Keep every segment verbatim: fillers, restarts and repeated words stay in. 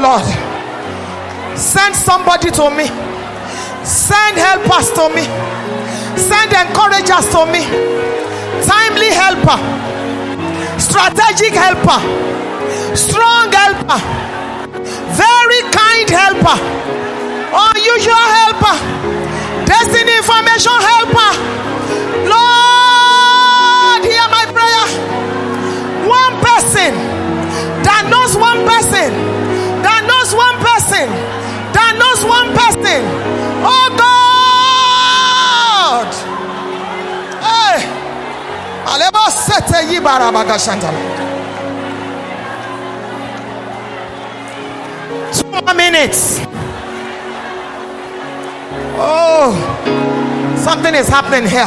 Lord. Send somebody to me. Send helpers to me. Send encouragers to me. Timely helper, strategic helper, strong helper, very kind helper, unusual helper, destiny information helper. Lord, hear my prayer. One person that knows one person, that knows one person, that knows one person. Oh God. Hey. Two more minutes. Oh, something is happening here.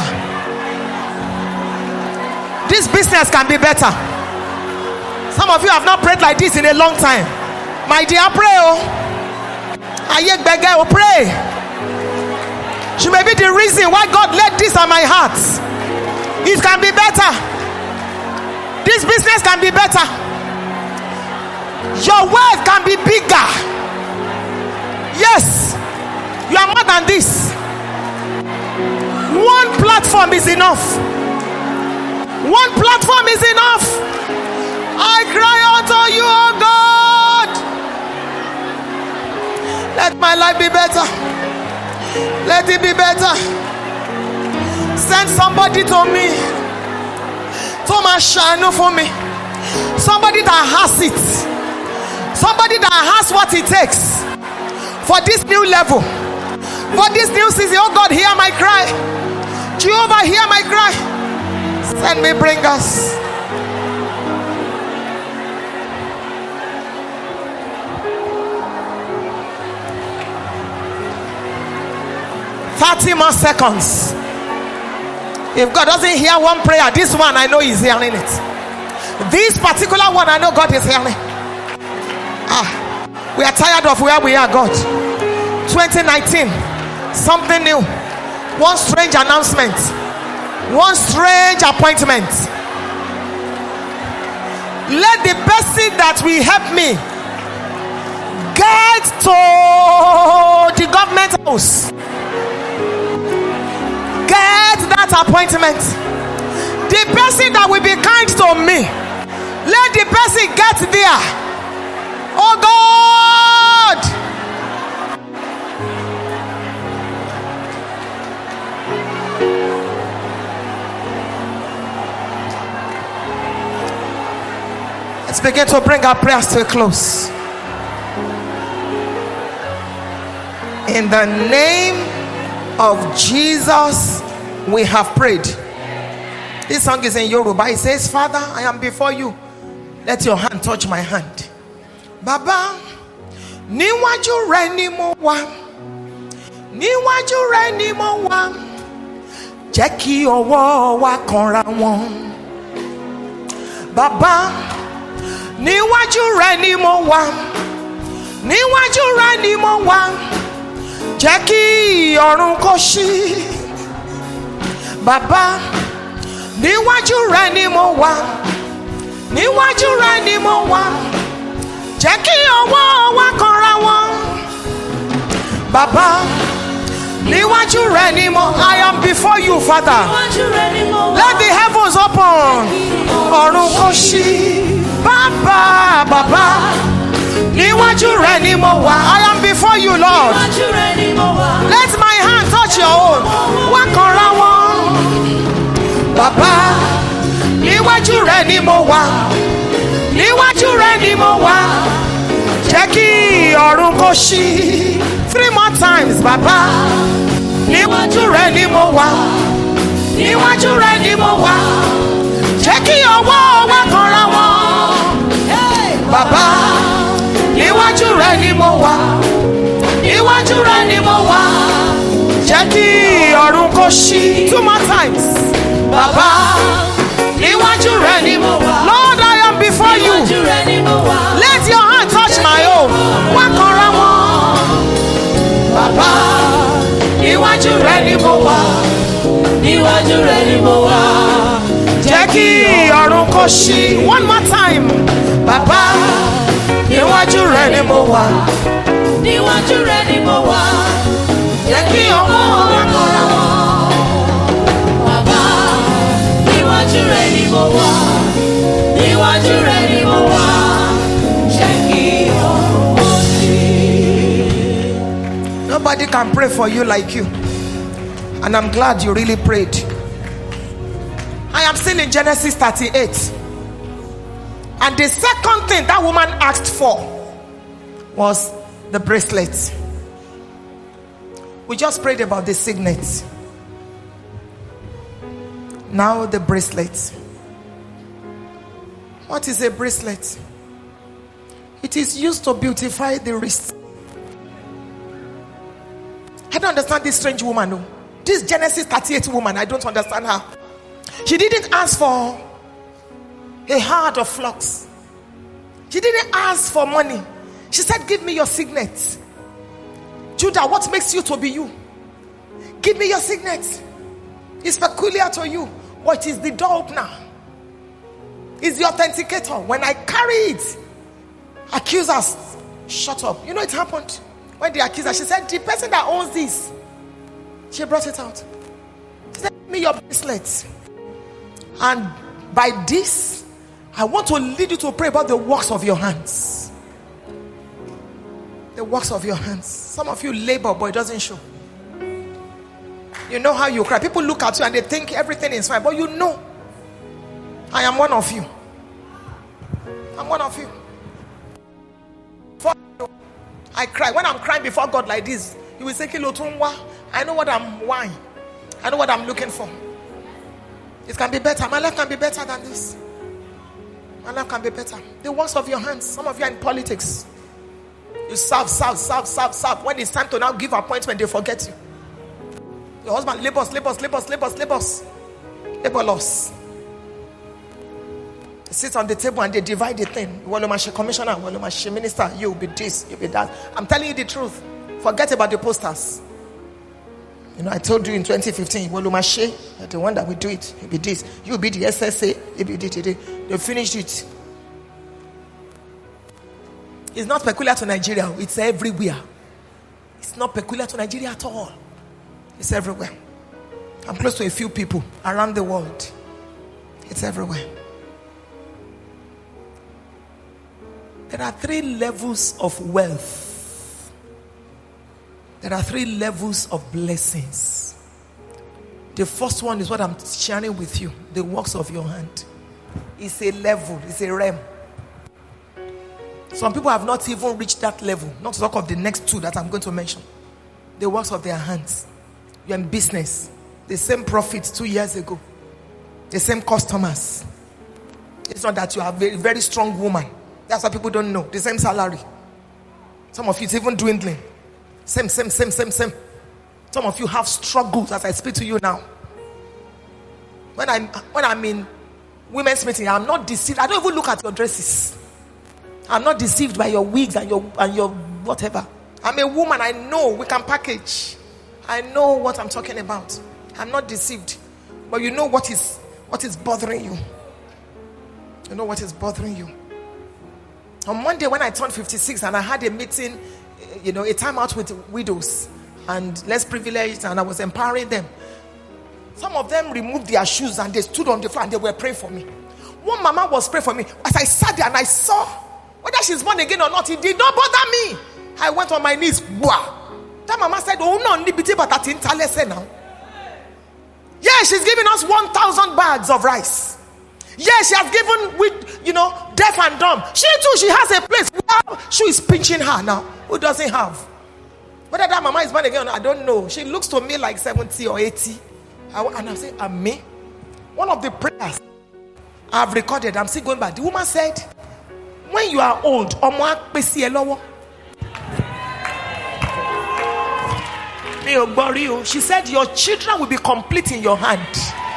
This business can be better. Some of you have not prayed like this in a long time. My dear, pray. Oh, I beg you, pray. She may be the reason why God led this on my heart. It can be better. This business can be better. Your wealth can be bigger. Yes, you are more than this. One platform is enough. One platform is enough. I cry out to you, oh God. Let my life be better. Let it be better. Send somebody to me. To shine for me. Somebody that has it. Somebody that has what it takes for this new level, for this new season. Oh God, hear my cry. Jehovah, hear my cry. Send me bringers. thirty more seconds. If God doesn't hear one prayer, this one I know He's hearing it. This particular one I know God is hearing. Ah, we are tired of where we are, God. twenty nineteen, something new. One strange announcement. One strange appointment. Let the person that will help me get to the government house. Get that appointment. The person that will be kind to me, let the person get there. Oh God. Let's begin to bring our prayers to a close. In the name of Jesus, we have prayed. This song is in Yoruba. It says, Father, I am before you. Let your hand touch my hand. Baba, níwájú rẹ ni mo wà. Níwájú rẹ ni mo wà. Jẹ́ kí ọwọ́ wa kanra wọn. Baba, níwájú rẹ ni mo wà. Níwájú rẹ ni mo wà. Jẹ́ kí ọ̀run kó ṣí. Baba, níwájú rẹ ni mo wà. Níwájú rẹ ni mo wà. Jẹ́ kí ọwọ́ wa kanra wọn. Baba, níwájú rẹ ni mo. I am before you, Father. Let the heavens open. Ọ̀run kó ṣí. Baba, Baba, níwájú rẹ ni mo wà. I am before you, Lord. Let my hand touch your own. Wá kanra wọn. Baba, níwájú rẹ ni mo wà. Níwájú rẹ ni mo wà. Jẹ́ kí ọ̀run kó ṣí. Three more times, Baba. Níwájú rẹ ni mo wà. Níwájú rẹ ni mo wà. Jẹ́ kí ọwọ́ wa kanra wọn. Baba, níwájú rẹ ni mo wà. Níwájú rẹ ni mo wà. Jẹ́ kí ọ̀run kó ṣí. Two more times. Baba, níwájú rẹ ni mo wà. Lord, I am before you. Let your hand touch my own. Wá kanra wọn. Baba, níwájú rẹ ni mo wà. Níwájú rẹ ni mo wà. Jẹ́ kí ọ̀run kó ṣí. One more time. Baba, níwájú rẹ ni mo wà. Níwájú rẹ ni mo wà. Jẹ́ kí ọmọ rẹ kọ́ra wọn. Bàbá, níwájú rẹ ni mo wà. Níwájú rẹ ni mo wà. Jẹ́ kí ọmọ sí. Nobody can pray for you like you. And I'm glad you really prayed. I am still in Genesis thirty-eight. And the second thing that woman asked for was the bracelet. We just prayed about the signet. Now the bracelet. What is a bracelet? It is used to beautify the wrist. I don't understand this strange woman. No. This Genesis thirty-eight woman, I don't understand her. She didn't ask for a heart of flocks. She didn't ask for money. She said, give me your signet. Judah, what makes you to be you? Give me your signet. It's peculiar to you. What is the door opener? It's the authenticator. When I carry it, accusers, shut up. You know it happened. When the accuser, she said, the person that owns this, she brought it out. She said, give me your bracelet. And by this, I want to lead you to pray about the works of your hands. The works of your hands. Some of you labor, but it doesn't show. You know how you cry. People look at you and they think everything is fine, but you know. I am one of you. I'm one of you. For I cry. When I'm crying before God like this, He will say, I know what I'm wine. I know what I'm looking for. It can be better. My life can be better than this. My life can be better. The works of your hands. Some of you are in politics. You serve, serve, serve, serve, serve. When it's time to now give appointment, they forget you. Your husband labors, labors, labors, labors, labors. Labor loss. They sit on the table and they divide the thing. Walomashi commissioner, Walomashi minister. You'll be this, you'll be that. I'm telling you the truth. Forget about the posters. You know, I told you in twenty fifteen, Walomashi, the one that will do it, you'll be this. You'll be the S S A, you'll be this. They finished it. It's not peculiar to Nigeria. It's everywhere. It's not peculiar to Nigeria at all. It's everywhere. I'm close to a few people around the world. It's everywhere. There are three levels of wealth. There are three levels of blessings. The first one is what I'm sharing with you. The works of your hand. It's a level. It's a realm. Some people have not even reached that level. Not to talk of the next two that I'm going to mention. The works of their hands. You're in business. The same profits two years ago. The same customers. It's not that you are a very, very strong woman. That's what people don't know. The same salary. Some of you, it's even dwindling. Same, same, same, same, same. Some of you have struggles as I speak to you now. When I'm, when I'm in women's meeting, I'm not deceived. I don't even look at your dresses. I'm not deceived by your wigs and your and your whatever. I'm a woman. I know we can package. I know what I'm talking about. I'm not deceived. But you know what is what is bothering you. You know what is bothering you. On Monday when I turned fifty-six and I had a meeting, you know, a time out with widows and less privileged, and I was empowering them. Some of them removed their shoes and they stood on the floor and they were praying for me. One mama was praying for me. As I sat there and I saw whether she's born again or not, it did not bother me. I went on my knees. Wow. That mama said, oh no, but now. Yeah, she's giving us one thousand bags of rice. Yeah, she has given with, you know, deaf and dumb. She too, she has a place. Wow. She is pinching her now. Who doesn't have? Whether that mama is born again, I don't know. She looks to me like seventy or eighty. And I say, I'm me. One of the prayers I've recorded, I'm still going back. The woman said, when you are old, she said, your children will be complete in your hand.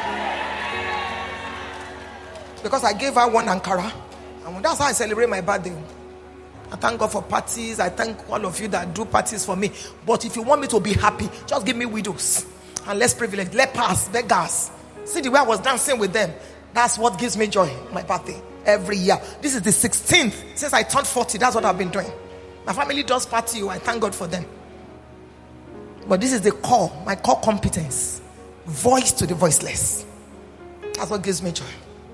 Because I gave her one Ankara. And that's how I celebrate my birthday. I thank God for parties. I thank all of you that do parties for me. But if you want me to be happy, just give me widows and less privileged, lepers, beggars. See the way I was dancing with them. That's what gives me joy, my birthday, every year. This is the sixteenth since I turned forty. That's what I've been doing. My family does party. I thank God for them. But this is the core, my core competence. Voice to the voiceless. That's what gives me joy.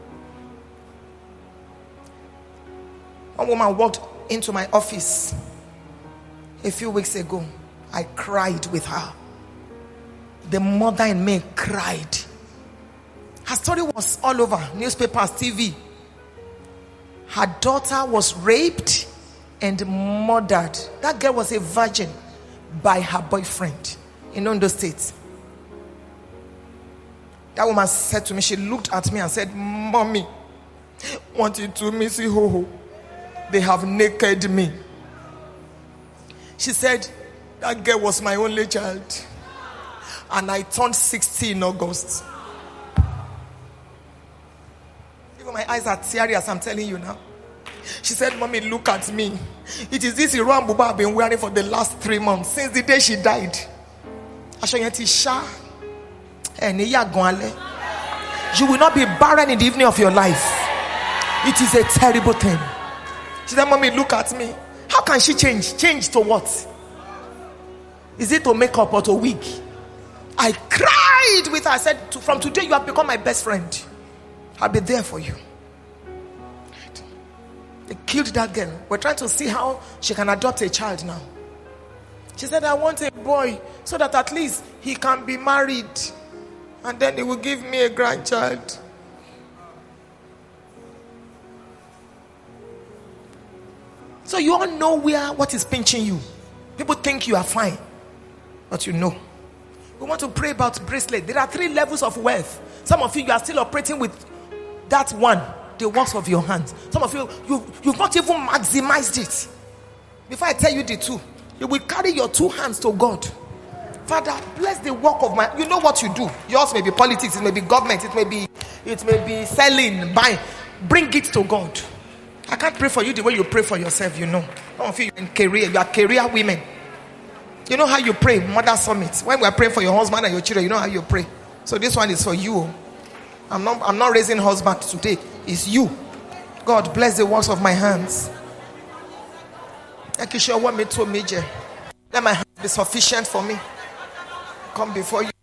One woman walked into my office a few weeks ago. I cried with her. The mother in me cried. Her story was all over newspapers, T V. Her daughter was raped and murdered. That girl was a virgin by her boyfriend in Ondo State. That woman said to me, she looked at me and said, "Mommy, want you to me see ho ho. They have naked me." She said, "That girl was my only child. And I turned sixty in August." Even my eyes are teary as I'm telling you now. She said, "Mommy, look at me. It is this Iran Buba I've been wearing for the last three months. Since the day she died. You will not be barren in the evening of your life. It is a terrible thing." She said, "Mommy, look at me. How can she change? Change to what? Is it to make up or to wig?" I cried with her. I said, "From today you have become my best friend. I'll be there for you." They killed that girl. We're trying to see how she can adopt a child now. She said, "I want a boy so that at least he can be married and then he will give me a grandchild." So you all know where what is pinching you. People think you are fine, but you know. We want to pray about bracelet. There are three levels of wealth. Some of you, you are still operating with that one, the works of your hands. Some of you, you you've not even maximized it. Before I tell you the two, you will carry your two hands to God. Father, bless the work of my. You know what you do. Yours may be politics, it may be government, it may be, it may be selling, buying. Bring it to God. I can't pray for you the way you pray for yourself. You know, some of you in career, you are career women. You know how you pray, Mother Summit. When we are praying for your husband and your children, you know how you pray. So this one is for you. I'm not, I'm not raising husband today. It's you. God, bless the works of my hands. Let my hands be sufficient for me. Come before you.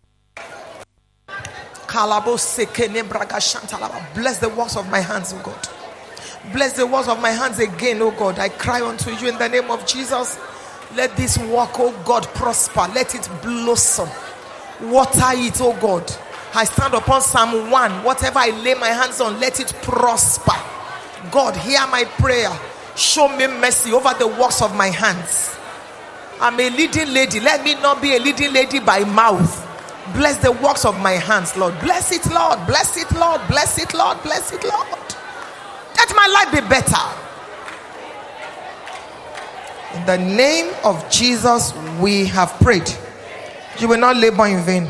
Bless the works of my hands, oh God. Bless the works of my hands again, oh God. I cry unto you in the name of Jesus. Let this work, oh God, prosper. Let it blossom. Water it, oh God. I stand upon Psalm one. Whatever I lay my hands on, let it prosper. God, hear my prayer. Show me mercy over the works of my hands. I'm a leading lady. Let me not be a leading lady by mouth. Bless the works of my hands, Lord. Bless it, Lord. Bless it, Lord. Bless it, Lord. Bless it, Lord. Let my life be better. In the name of Jesus, we have prayed. You will not labor in vain.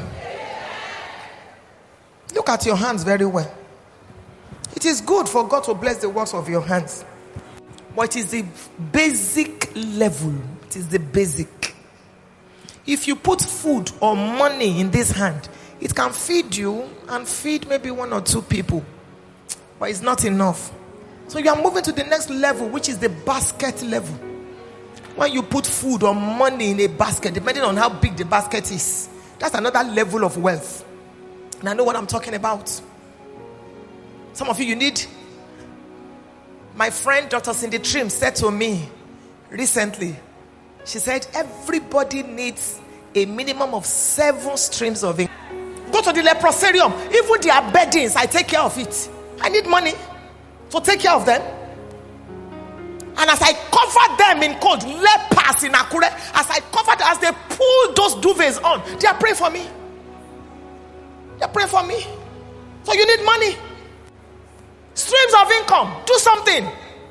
Look at your hands very well. It is good for God to bless the works of your hands. But it is the basic level. It is the basic. If you put food or money in this hand, it can feed you and feed maybe one or two people. But it's not enough. So you are moving to the next level, which is the basket level. When you put food or money in a basket, depending on how big the basket is, that's another level of wealth. And I know what I'm talking about. Some of you, you need. My friend Doctor Cindy Trim said to me recently, she said, everybody needs a minimum of seven streams of income. Go to the leprosarium. Even their beddings, I take care of it. I need money to take care of them. And as I cover them in cold, lepers in Akure, as I cover them, as they pull those duvets on, they are praying for me. They are praying for me. So you need money. Streams of income. Do something.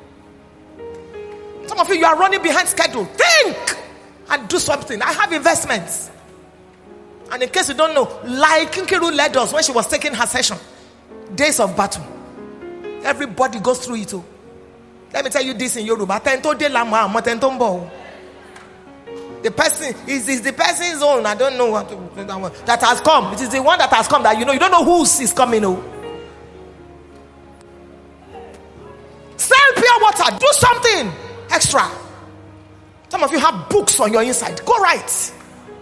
Some of you, you are running behind schedule. Think and do something. I have investments. And in case you don't know, like Nkiru led us when she was taking her session. Days of battle. Everybody goes through it too. Let me tell you this in Yoruba. The person is, is the person's own. I don't know what to, that has come. It is the one that has come that you know. You don't know who is coming. Oh. Sell pure water. Do something extra. Some of you have books on your inside. Go write.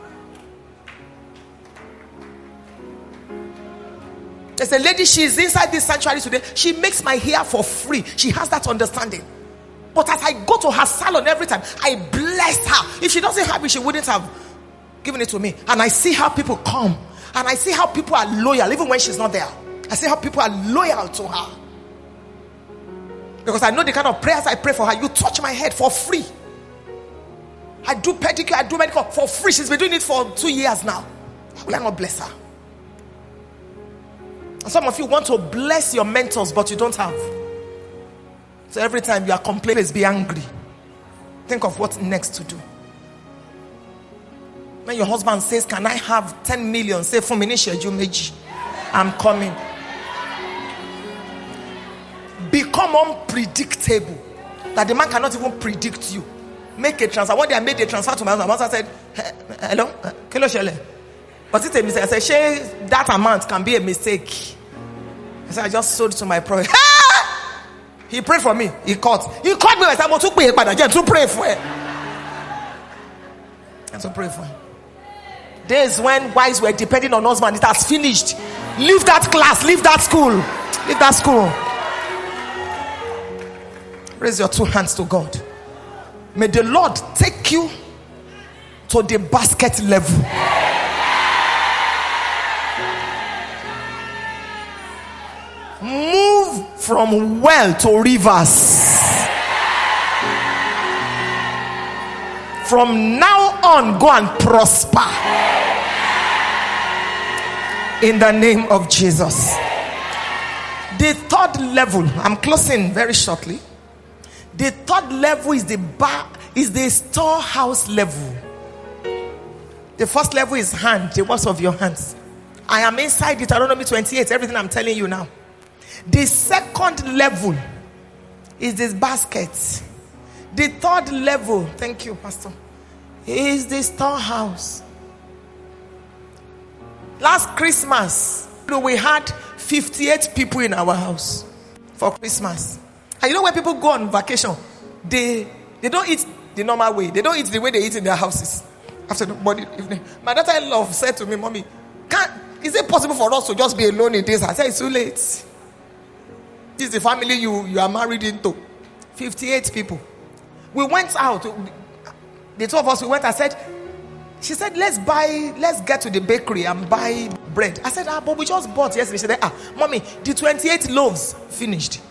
There's a lady, she's inside this sanctuary today. She makes my hair for free. She has that understanding. But as I go to her salon every time, I bless her. If she doesn't have it, she wouldn't have given it to me. And I see how people come. And I see how people are loyal, even when she's not there. I see how people are loyal to her. Because I know the kind of prayers I pray for her. You touch my head for free. I do pedicure, I do medical for free. She's been doing it for two years now. Will I not bless her? And some of you want to bless your mentors, but you don't have. So every time you are complaining, be angry. Think of what's next to do. When your husband says, can I have ten million? Say, for me, I'm coming. Become unpredictable. That the man cannot even predict you. Make a transfer. One day I made a transfer to my husband. My husband said, hello? Hello, Shirley. But it's a mistake. I said, that amount can be a mistake. I said, I just sold to my prophet. He prayed for me. He caught. He caught me. I said, I'm going to pray for him. I to pray for him. Days when wives were depending on husband, it has finished. Leave that class. Leave that school. Leave that school. Raise your two hands to God. May the Lord take you to the basket level. Move from well to rivers. From now on, go and prosper. In the name of Jesus. The third level, I'm closing very shortly. The third level is the bar, is the storehouse level. The first level is hand, the works of your hands. I am inside Deuteronomy twenty-eight, everything I'm telling you now. The second level is this basket. The third level, thank you, Pastor, is the storehouse. Last Christmas, we had fifty-eight people in our house for Christmas. And you know when people go on vacation, they they don't eat the normal way. They don't eat the way they eat in their houses. After the morning, evening. My daughter-in-law said to me, Mommy, can't, is it possible for us to just be alone in this? I said, it's too late. This is the family you, you are married into. fifty-eight people. We went out. The two of us, we went. I said, she said, let's buy, let's get to the bakery and buy bread. I said, ah, but we just bought yesterday. She said, ah, Mommy, the twenty-eight loaves finished.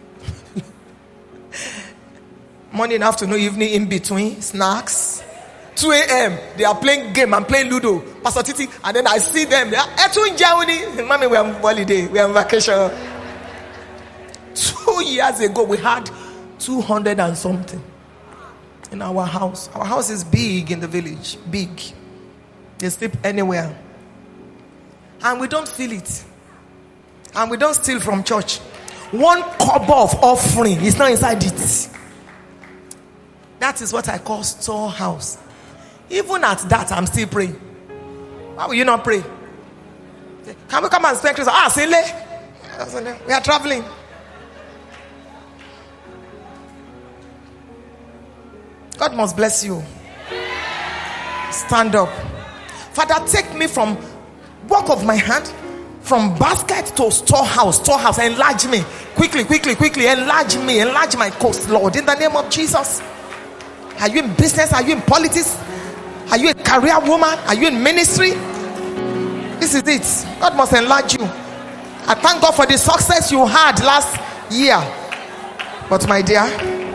Morning, afternoon, evening, in between, snacks. two a.m. They are playing game and playing Ludo. Pastor Titi, and then I see them. They are, Mommy, we are on holiday. We are on vacation. Two years ago, we had two hundred and something in our house. Our house is big in the village. Big. They sleep anywhere. And we don't feel it. And we don't steal from church. One kobo of offering is not inside it. That is what I call storehouse. Even at that, I'm still praying. Why will you not pray? Can we come and spend Christmas? Ah, Sele. We are traveling. God must bless you. Stand up. Father, take me from work of my hand, from basket to storehouse. Storehouse, enlarge me. Quickly, quickly, quickly, enlarge me. Enlarge my coast, Lord. In the name of Jesus. Are you in business? Are you in politics? Are you a career woman? Are you in ministry? This is it. God must enlarge you. I thank God for the success you had last year. But my dear,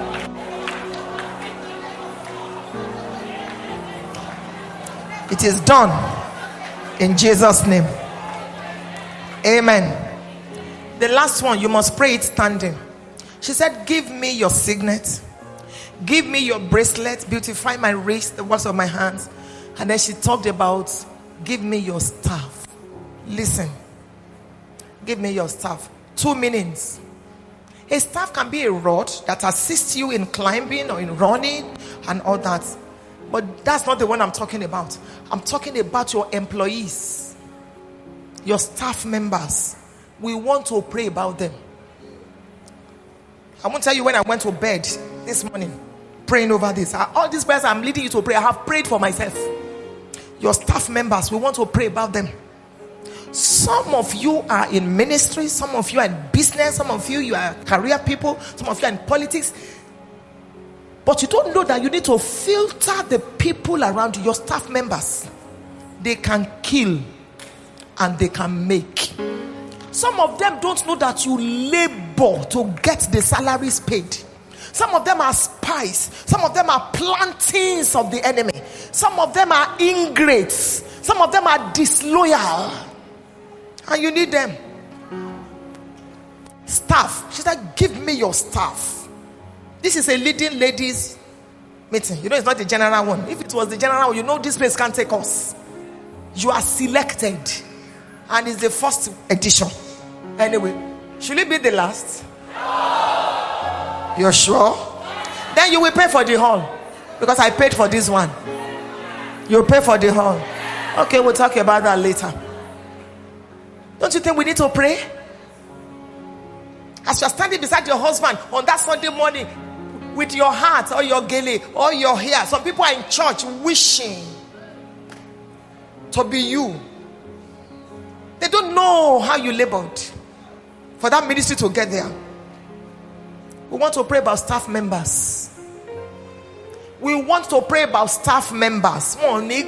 it is done in Jesus' name. Amen. The last one, you must pray it standing. She said, give me your signet. Give me your bracelet. Beautify my wrist, the works of my hands. And then she talked about, give me your staff. Listen. Give me your staff. Two meanings. A staff can be a rod that assists you in climbing or in running and all that. But that's not the one I'm talking about. I'm talking about your employees, your staff members. We want to pray about them. I won't tell you when I went to bed this morning. praying over this. All these prayers I'm leading you to pray, I have prayed for myself. Your staff members, we want to pray about them. Some of you are in ministry, some of you are in business, some of you, you are career people, some of you are in politics. But you don't know that you need to filter the people around you, your staff members. They can kill and they can make. Some of them don't know that you labor to get the salaries paid. Some of them are spies. Some of them are plantings of the enemy. Some of them are ingrates. Some of them are disloyal. And you need them. Staff. She said, give me your staff. This is a leading ladies meeting. You know, it's not the general one. If it was the general one, you know this place can't take us. You are selected. And it's the first edition. Anyway, should it be the last? You're sure? Then you will pay for the hall. Because I paid for this one. You'll pay for the hall. Okay, we'll talk about that later. Don't you think we need to pray? As you're standing beside your husband on that Sunday morning with your heart or your gele or your hair. Some people are in church wishing to be you. They don't know how you labored for that ministry to get there. We want to pray about staff members. We want to pray about staff members. They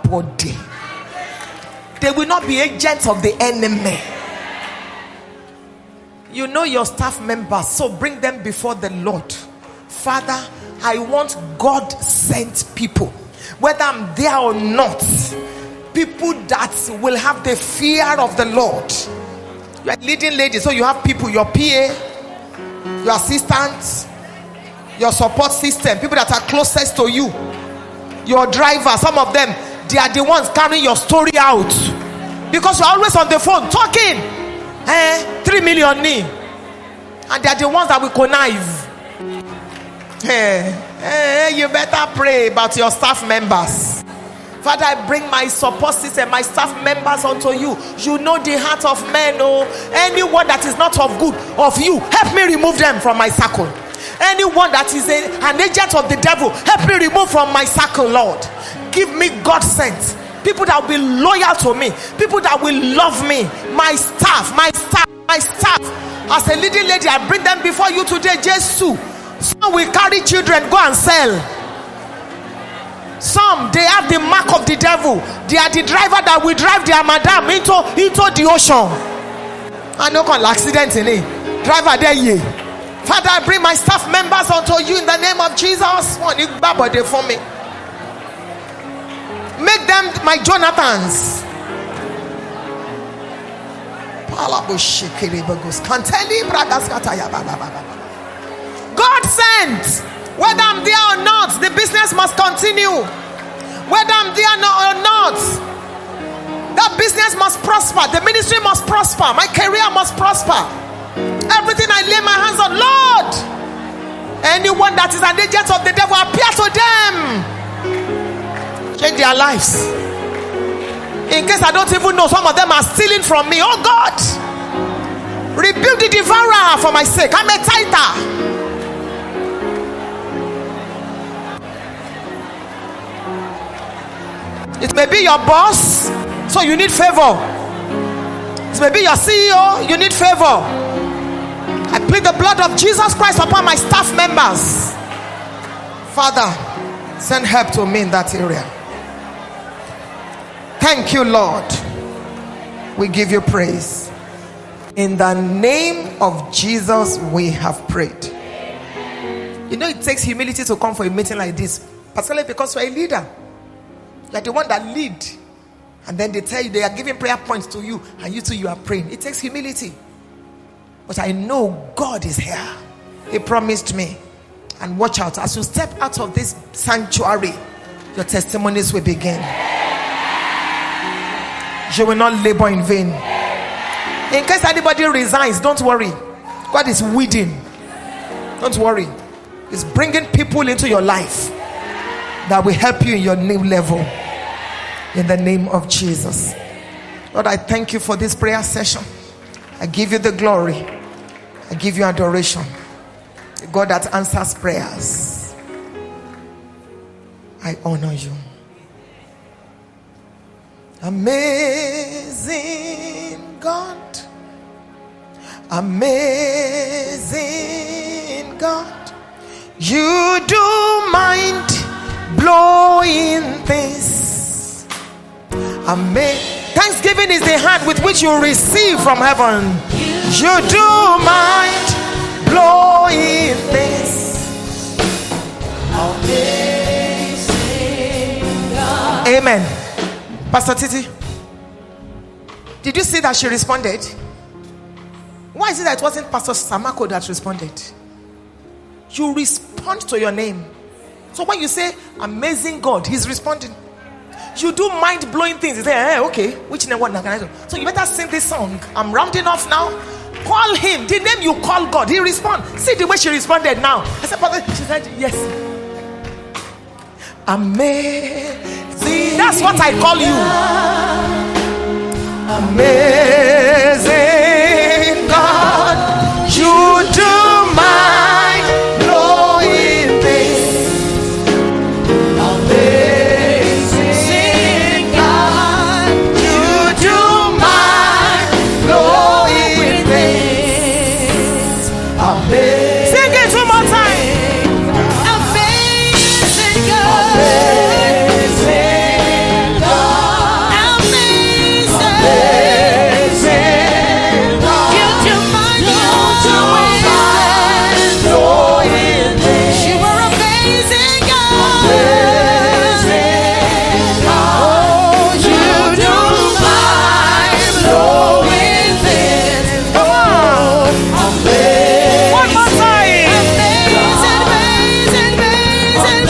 will not be agents of the enemy. You know your staff members, so bring them before the Lord. Father, I want God-sent people, whether I'm there or not. People that will have the fear of the Lord. You are leading ladies, so you have people, your P A, your assistants, your support system, people that are closest to you, your driver. Some of them, they are the ones carrying your story out because you're always on the phone talking. Eh, three million knee, and they are the ones that will connive. Hey, hey, you better pray about your staff members. Father, I bring my support system, my staff members unto you. You know the heart of men. Oh, anyone that is not of good of you, help me remove them from my circle. Anyone that is a, an agent of the devil, help me remove from my circle, Lord. Give me God sent people that will be loyal to me, people that will love me, my staff, my staff, my staff. As a leading lady, I bring them before you today, Jesus. Some will carry children, go and sell. Some, they have the mark of the devil. They are the driver that will drive their madam into, into the ocean. I know call accident in it. Driver there, yeah. Father, I bring my staff members unto you in the name of Jesus. For me. Make them my Jonathans. God sent. Whether I'm there or not, the business must continue. Whether I'm there or not, that business must prosper. The ministry must prosper. My career must prosper. Everything I lay my hands on, Lord. Anyone that is an agent of the devil, appear to them. Change their lives. In case I don't even know, some of them are stealing from me. Oh God, rebuild the devourer for my sake. I'm a tither. It may be your boss, so you need favor. It may be your C E O, you need favor. I plead the blood of Jesus Christ upon my staff members. Father, send help to me in that area. Thank you, Lord. We give you praise. In the name of Jesus, we have prayed. You know, it takes humility to come for a meeting like this, particularly because you're a leader. You're the one that lead, and then they tell you they are giving prayer points to you, and you too you are praying. It takes humility. But I know God is here. He promised me. And watch out, as you step out of this sanctuary, your testimonies will begin. You will not labor in vain. In case anybody resigns, don't worry. God is weeding. Don't worry. He's bringing people into your life that will help you in your new level. In the name of Jesus. Lord, I thank you for this prayer session. I give you the glory. I give you adoration. The God that answers prayers. I honor you. Amazing God. Amazing God. You do mind blowing things. Amazing. Thanksgiving is the hand with which you receive from heaven. You do mind blowing things. Amazing God. Amen. Pastor Titi, did you see that she responded? Why is it that it wasn't Pastor Samako that responded? You respond to your name. So when you say amazing God, he's responding. You do mind-blowing things. You say, hey, okay, which name, what can I do? So you better sing this song. I'm rounding off now. Call him. The name you call God, he responds. See the way she responded now. I said, Pastor, she said, yes. Amazing. That's what I call you. Amazing God. You do mind blowing things. Amazing God. You do mind blowing things. Amazing. Sing it one more time. Amazing God. Amazing God. Amazing. Amazing God. You do mind blowing things. You are amazing God. Amazing God. Oh, you do mind blowing things. Come on. Amazing. One more time. Amazing, amazing, amazing,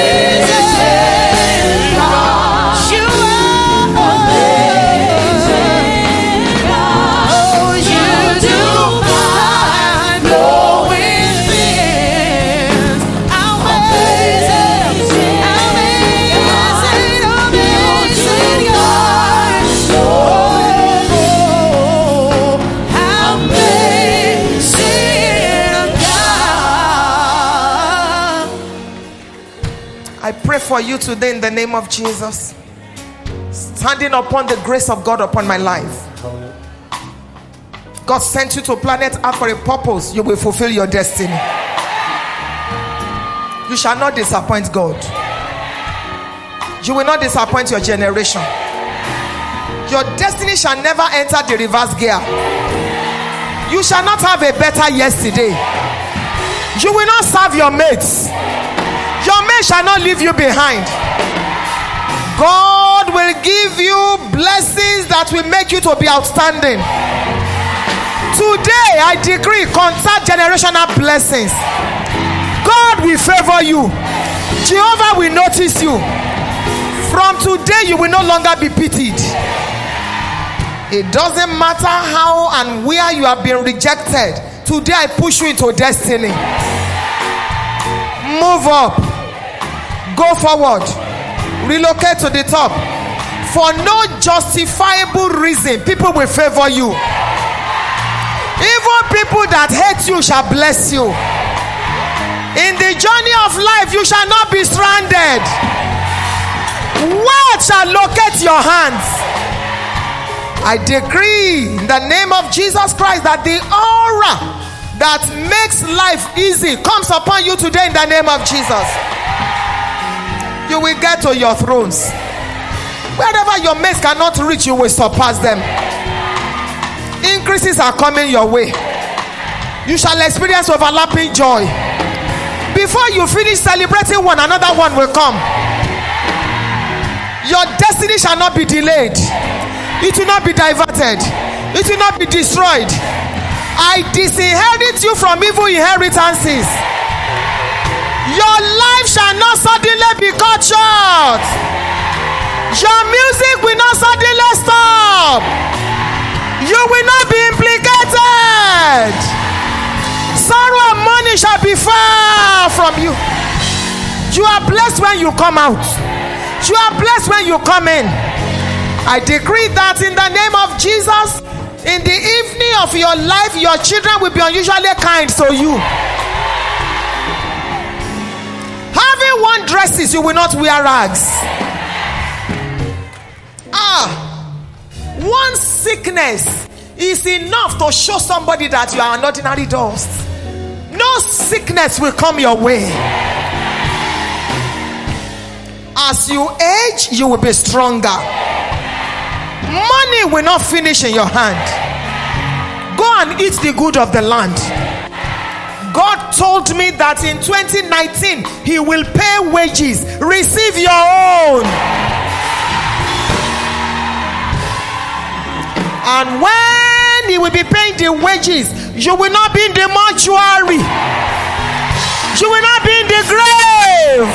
amazing God. You are amazing God. Oh, you do mind blowing things. Amazing, amazing, amazing God. Oh, amazing God. I pray for you today in the name of Jesus. Standing upon the grace of God upon my life. God sent you to planet Earth for a purpose. You will fulfill your destiny. You shall not disappoint God. You will not disappoint your generation. Your destiny shall never enter the reverse gear. You shall not have a better yesterday. You will not serve your mates. Your mate shall not leave you behind. God will give you blessings that will make you to be outstanding. Today I decree contact generational blessings. God will favor you. Jehovah will notice you. From today you will no longer be pitied. It doesn't matter how and where you have been rejected. Today I push you into destiny. Move up. Go forward. Relocate to the top. For no justifiable reason, people will favor you. Even people that hate you shall bless you. In the journey of life, you shall not be stranded. Wealth shall locate your hands. I decree in the name of Jesus Christ that the aura that makes life easy comes upon you today in the name of Jesus. You will get to your thrones. Wherever your mates cannot reach, you will surpass them. Increases are coming your way. You shall experience overlapping joy. Before you finish celebrating one, another one will come. Your destiny shall not be delayed. It will not be diverted. It will not be destroyed. I disinherit you from evil inheritances. Your life shall not suddenly be cut short. Your music will not suddenly stop. You will not be implicated. Sorrow and money shall be far from you. You are blessed when you come out. You are blessed when you come in. I decree that in the name of Jesus, in the evening of your life, your children will be unusually kind to you. Having one dresses, you will not wear rags. Ah, one sickness is enough to show somebody that you are an ordinary dust. No sickness will come your way. As you age, you will be stronger. Money will not finish in your hand. Go and eat the good of the land. God told me that in twenty nineteen He will pay wages. Receive your own. And when He will be paying the wages, you will not be in the mortuary. You will not be in the grave.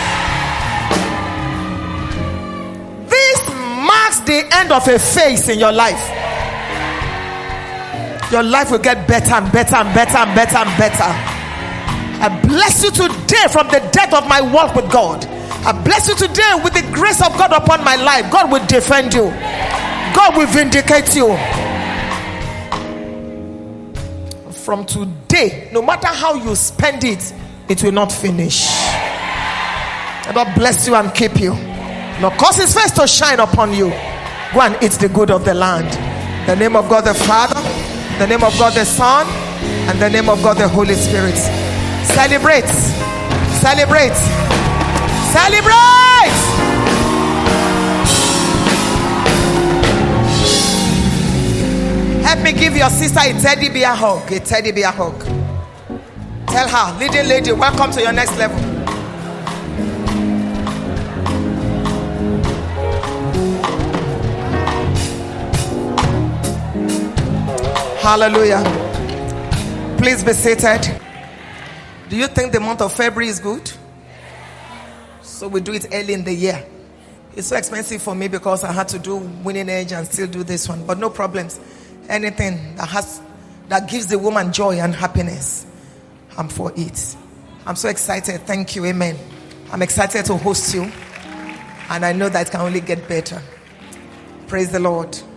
This marks the end of a phase in your life. Your life will get better and better and better and better and better. I bless you today from the depth of my walk with God. I bless you today with the grace of God upon my life. God will defend you. God will vindicate you. From today, no matter how you spend it, it will not finish. God bless you and keep you. Now cause His face to shine upon you. Go and eat the good of the land. In the name of God the Father, in the name of God the Son, and the name of God the Holy Spirit. Celebrate. Celebrate. Celebrate. Help me give your sister a teddy bear hug. A teddy bear hug. Tell her, leading lady, welcome to your next level. Hallelujah. Please be seated. Do you think the month of February is good? So we do it early in the year. It's so expensive for me because I had to do winning age and still do this one. But no problems. Anything that has that gives the woman joy and happiness, I'm for it. I'm so excited. Thank you. Amen. I'm excited to host you. And I know that it can only get better. Praise the Lord.